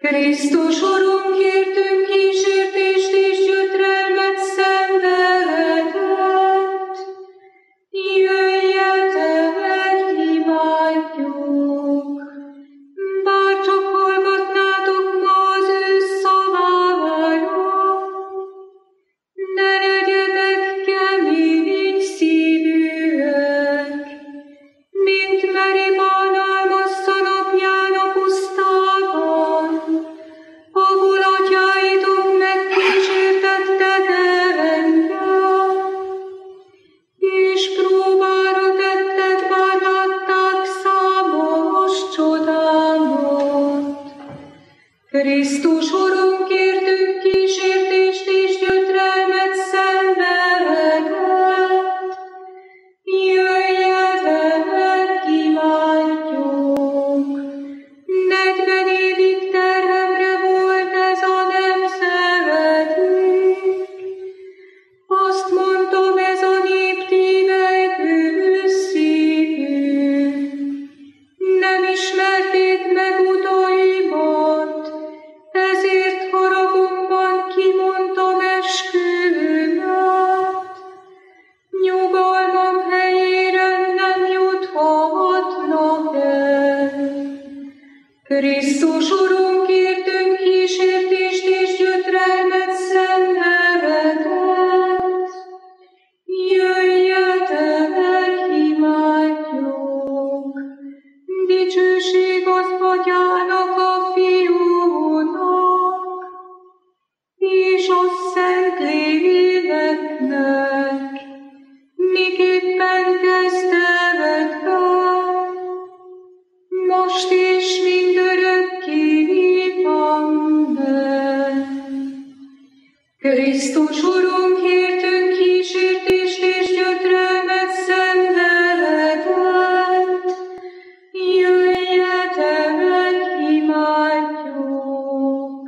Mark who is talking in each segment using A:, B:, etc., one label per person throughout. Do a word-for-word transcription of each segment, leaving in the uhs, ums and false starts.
A: Krisztus Urunk, kértünk kísértést és gyötrelmet szenvedett. Jöjjetek, imádjuk! Bár csak hallgatnátok ma az ő szavára, ne legyetek kemény szívűek, mint Meribán álmazta napján a pusztában, ahol atyáitok megkísértettek engem, és próbára tettek, bár látták számos csodámat. Krisztus Urunk, kértünk kísértést és gyötrelmet szenvedett. Jöjjetek, imádjuk! Negyven évig terhemre volt ez a nemzetünk. Azt mondtam, ez a nép tévejtő szívű. Nem ismerték meg utaimat, ezért haragomban kimondtam esküvőmet. Nyugalmam helyére nem juthatnak el. Krisztus Urunk, kértünk kísértést és gyötrelmet szenvedett. Jöjjetek, imádjuk! Dicsőség az Atyának, a Fiúnak, és a Szentléleknek, miképpen kezdetben, most és mindörökké. Amen. Krisztus Urunk, kértünk kísértést és gyötrelmet szenvedett. Jöjjetek, imádjuk!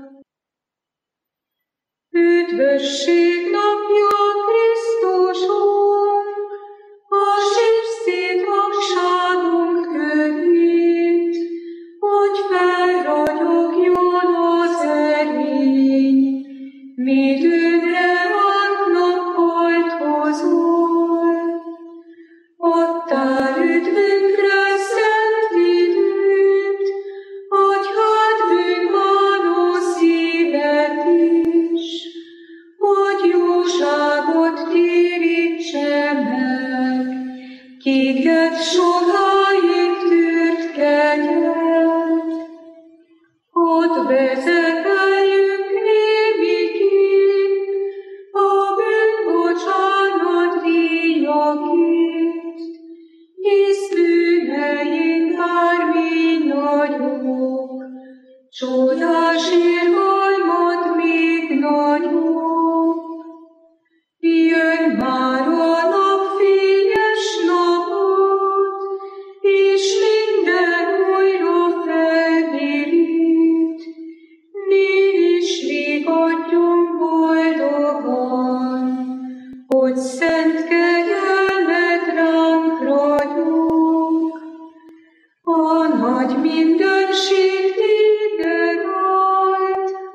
A: Üdvösség napja, Krisztusunk, a sírszét vakságunk kövét, hogy felragyogjon az erény, midőre át nappalt hozol. Adtál üdvünkre szent időt, atyád bűnbánó szívet is, hogy jóságot térítse meg, kiket sokáig tűrt kegyed. Ott vezeteljük némiképp a bűnbocsánat díjakért, hisz bűneink bármi nagyok, csodás irgalmad még nagyobb. Jön már a napfényes napod, és minden újra felvirít. Mi is rigadjunk boldogan, hogy szent kegyelmed ránk ragyog. A nagy mindenség téged ad,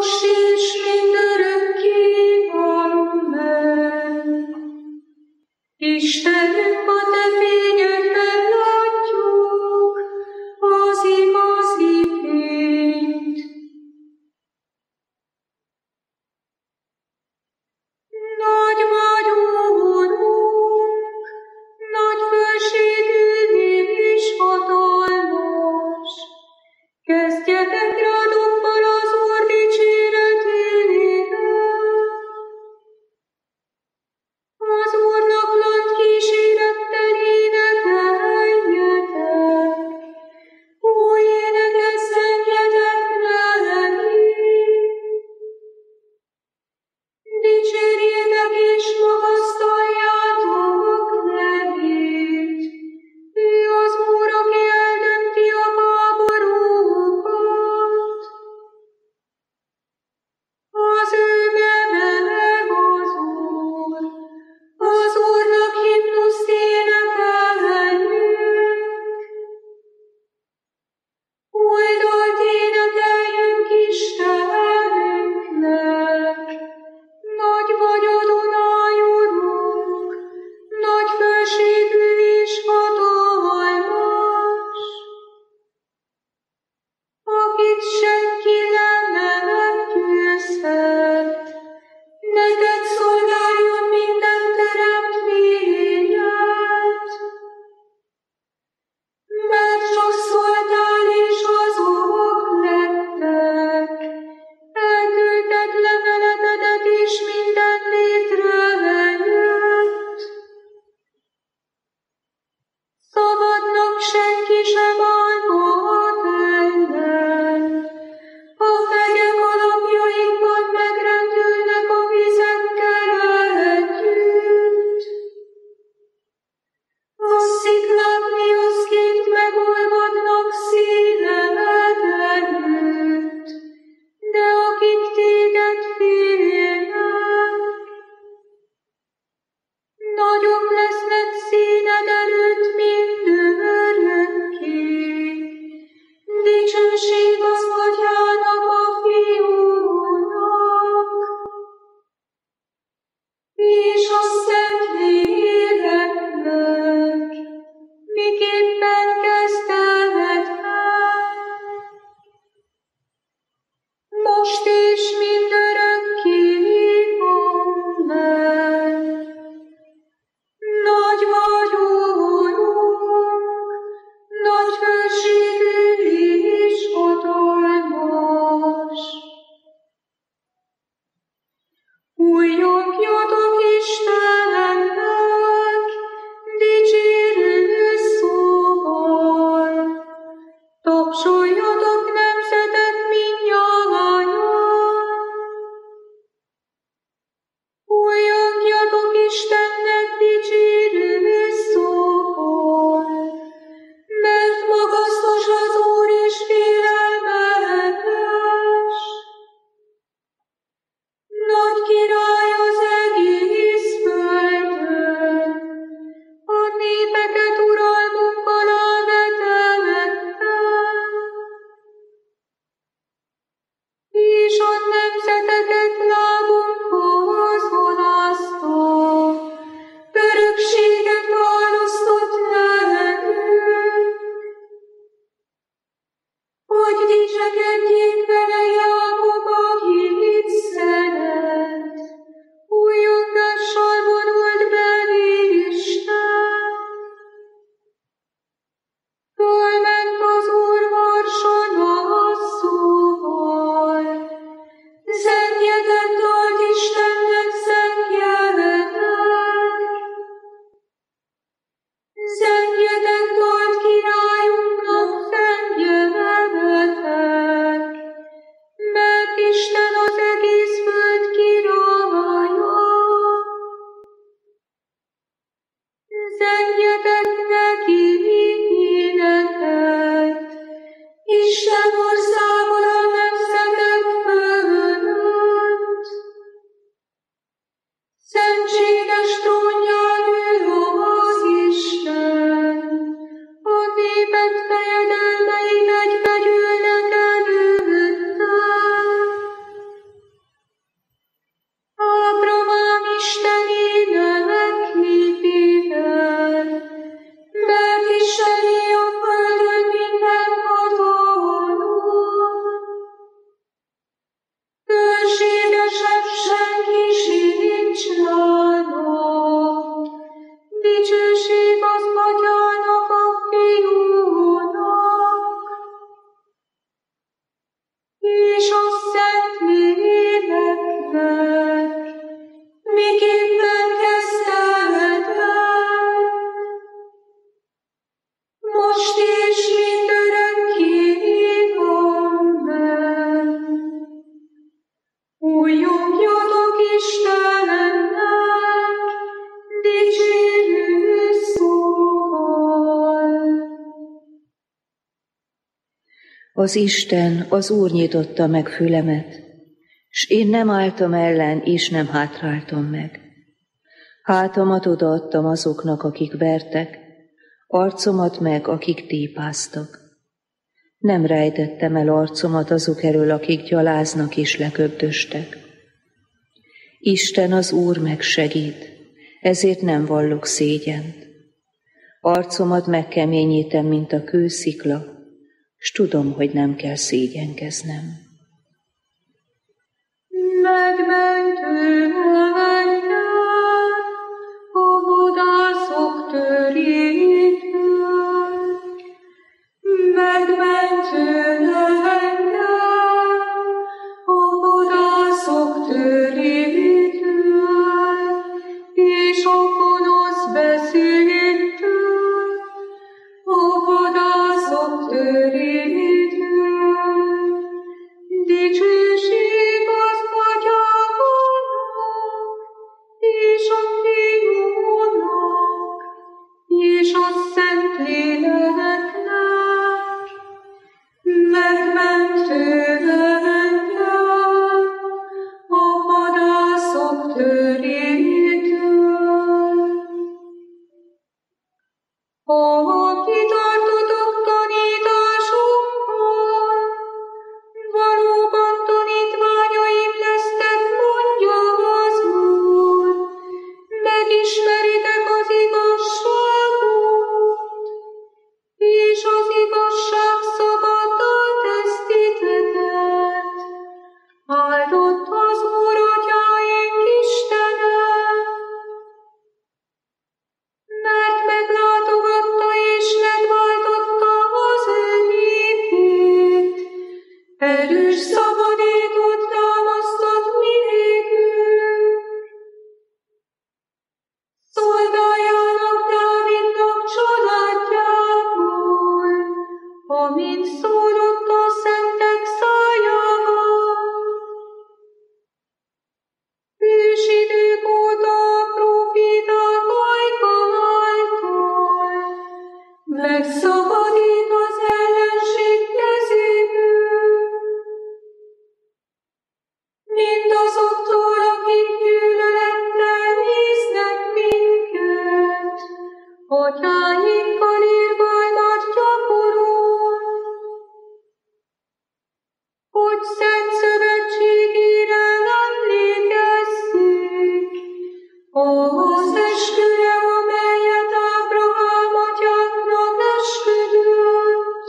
A: most és mindörökké. Amen. Istenünk, a te fényedben látjuk az igazi fényt. Nagy vagy, Úrunk, nagy fölségű név és hatalmas. Kezdjetek rá dobbal az Úr dicséretére. Az Úrnak lant kísérettel énekeljetek. Új éneket zengjetek neki. Dicsérjétek és magasztaljátok nevét. Ő az Úr, aki eldönti a háborúkat. Az ő neve az Úr. Az Úrnak himnuszt énekeljünk. Új dalt énekeljünk Istenünknek. Nagy vagy, Adonai Urunk, nagy fölségű és hatalmas, akit senki nem meggyőzhet. Neked szolgáljon minden teremtményed, mert csak szóltál és azok lettek. Elküldted leveletedet és minden létrejött. Szabadnak senki sem állhat ellen. A fegyek alapjaikban megrendülnek a vizekkel együtt. A sziklák miaszként megolvadnak színed előtt, de akik téged félnek, nagyok lesznek színed előtt mindörökké. Dicsőség az Atyának, a Fiúnak, és a Szentléleknek, miképpen kezdetben, most és mindörökké. Amen. Nagy vagy, Úrunk, nagy fölségű és hatalmas. Újjongjatok Istennek dicsérő szóval. Tapsoljatok nemzetek mindnyájan. Újjongjatok Istennek dicsérő szóval, mert magasztos az Úr és félelmetes. Nagy király az Újjongjatok Istennek, dicsérő szóval.
B: Az Isten, az Úr nyitotta meg fülemet, s én nem álltam ellen, és nem hátráltam meg. Hátamat odaadtam azoknak, akik vertek, arcomat meg, akik tépáztak. Nem rejtettem el arcomat azok elől, akik gyaláznak és leköbdöstek. Isten az Úr megsegít, ezért nem vallok szégyent. Arcomat megkeményítem, mint a kőszikla, s tudom, hogy nem kell szégyenkeznem.
A: Megmentő engem a vadászok törétől, megmentő engem a vadászok törétől, és a gonosz beszédtől, a vadászok törétől. Dicsőség az Atyának, és a Fiúnak, és a Szentléleknek, megmentő engem a vadászok törétől. Ha kitartotok tanításomban, valóban tanítványaim lesztek, mondja az Úr, megismeritek az igazságot, és az igazság szabaddá tesz titeket. Áldott az Úr atyáink Istene, mert meglátogatta és megváltotta az ő népét, erős szabadékot támasztott mi nékünk. Szolgájának Dávidnak családjából, amint szólott a szentek szájával. Ősidők óta a próféták ajka által megszabadít az ellenség kezéből, mindazoktól, akik gyűlölettel néznek minket, atyáinkkal irgalmat gyakorol, hogy szent szövetségére emlékezzék, ahhoz esküre, amelyet Ábrahám atyánknak esküdött,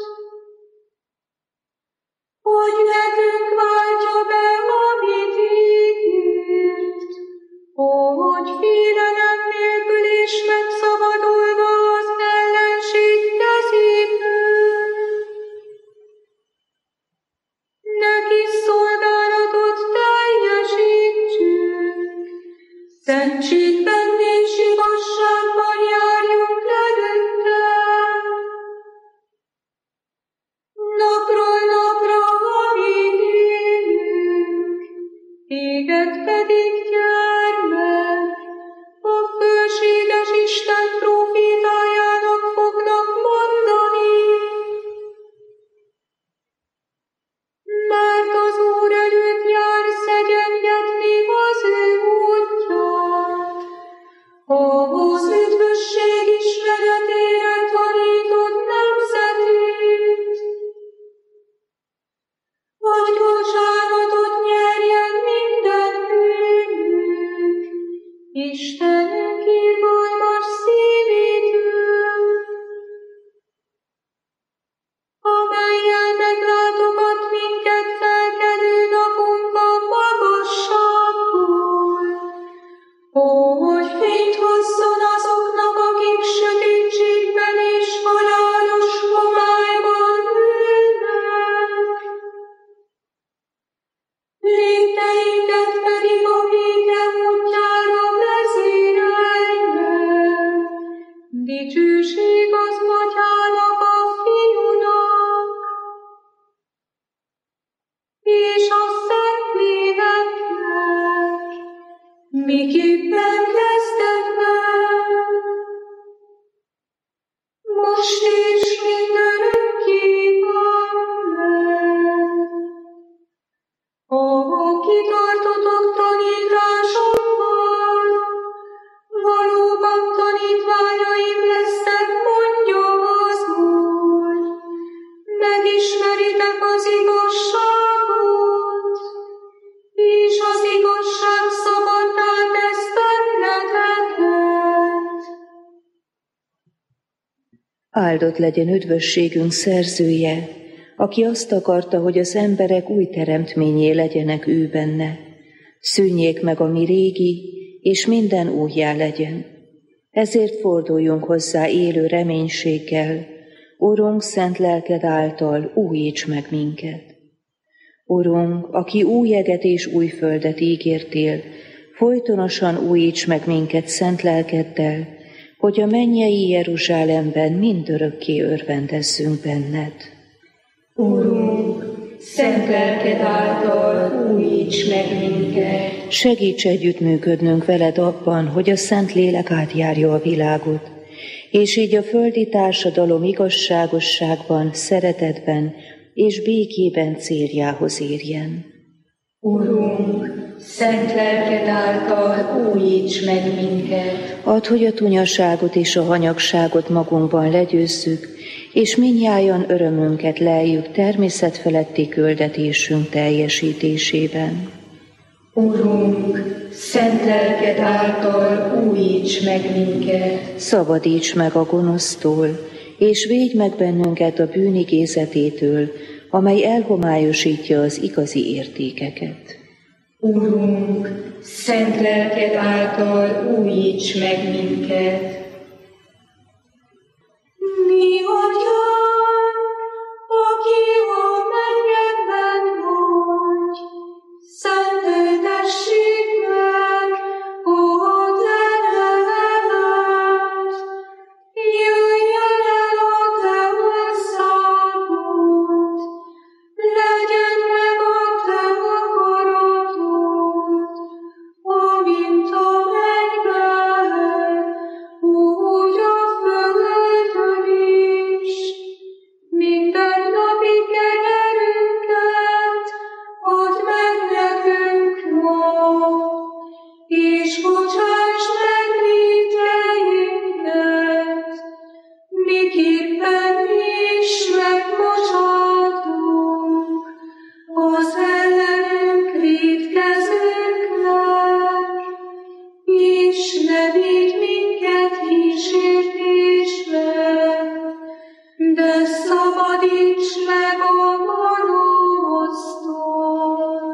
A: hogy nekünk váltja be, amit ígért, hogy félelem nélkül és megszabadulva az ellenség kezéből. Neki szolgálatot teljesítsünk, szentségben és igazságban járjunk előtte. Napról napra, amíg élünk, téged pedig gyermek, a fölséges Isten prófétájának fognak mondani. Mert az Úr előtt jár szegyengetni az ő útját, ahhoz üdvösség ismeretére tanított nemzetét, hogy bocsánatot nyerjen minden bűnünk, miképpen kezdetben, most is mindörökké. Amen. Ahol kitartotok tanításomban, valóban tanítványaim lesztek, mondja az Úr. Megismeritek az igazságot, és az igazság szabaddá tesz benneteket.
B: Áldott legyen üdvösségünk szerzője, aki azt akarta, hogy az emberek új teremtményé legyenek ő benne. Szűnjék meg, ami régi, és minden újjá legyen. Ezért forduljunk hozzá élő reménységgel, Urunk, szent lelked által újíts meg minket. Urunk, aki új eget és új földet ígértél, folytonosan újíts meg minket szent lelkeddel, hogy a mennyei Jeruzsálemben mindörökké örvendezzünk benned.
C: Urunk, szent lelked által újíts meg minket.
B: Segíts együttműködnünk veled abban, hogy a Szent Lélek átjárja a világot, és így a földi társadalom igazságosságban, szeretetben és békében céljához érjen.
C: Urunk, szent lelked által újíts meg minket.
B: Add, hogy a tunyaságot és a hanyagságot magunkban legyőzzük, és mindnyájan örömünket leljük természetfeletti küldetésünk teljesítésében.
C: Urunk, szent lelked által újíts meg minket.
B: Szabadíts meg a gonosztól, és védj meg bennünket a bűnigézetétől, amely elhomályosítja az igazi értékeket.
C: Urunk, szent lelked által újíts meg minket.
A: Mi atyánk, aki a mennyekben vagy, szenteltessék meg a te neved. Jöjjön el a te országod, legyen meg a te akaratod, amint a mennyben, úgy a földön is. Minden napi kenyerünket add meg nekünk ma, és bocsáss meg vétkeinket, miképpen mi is megbocsátunk az ellenünk vétkezőknek, és ne vigy minket kísértésbe, de szabadíts meg a gonosztól.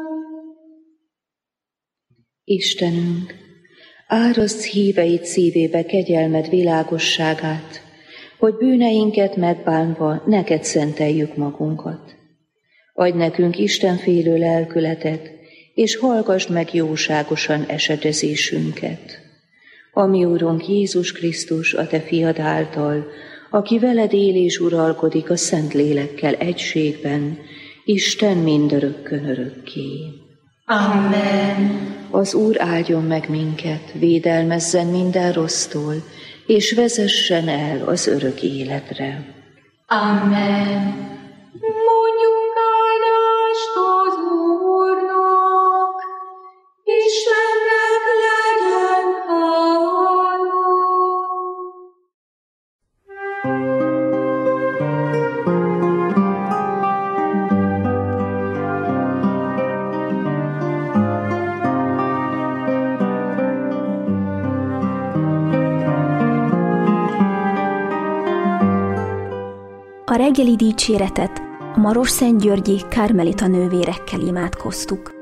B: Istenünk, áraszd híveid szívébe kegyelmed világosságát, hogy bűneinket megbánva neked szenteljük magunkat. Adj nekünk istenfélő lelkületet, és hallgassd meg jóságosan esedezésünket. Ami Urunk Jézus Krisztus, a te fiad által, aki veled él és uralkodik a Szent Lélekkel egységben, Isten mindörökkön örökké.
C: Amen.
B: Az Úr áldjon meg minket, védelmezzen minden rossztól, és vezessen el az örök életre.
C: Amen.
A: Mondjunk áldást az Úrnak, Istennek legyen hála.
D: A reggeli dicséretet a Marosszentgyörgyi Kármelita nővérekkel imádkoztuk.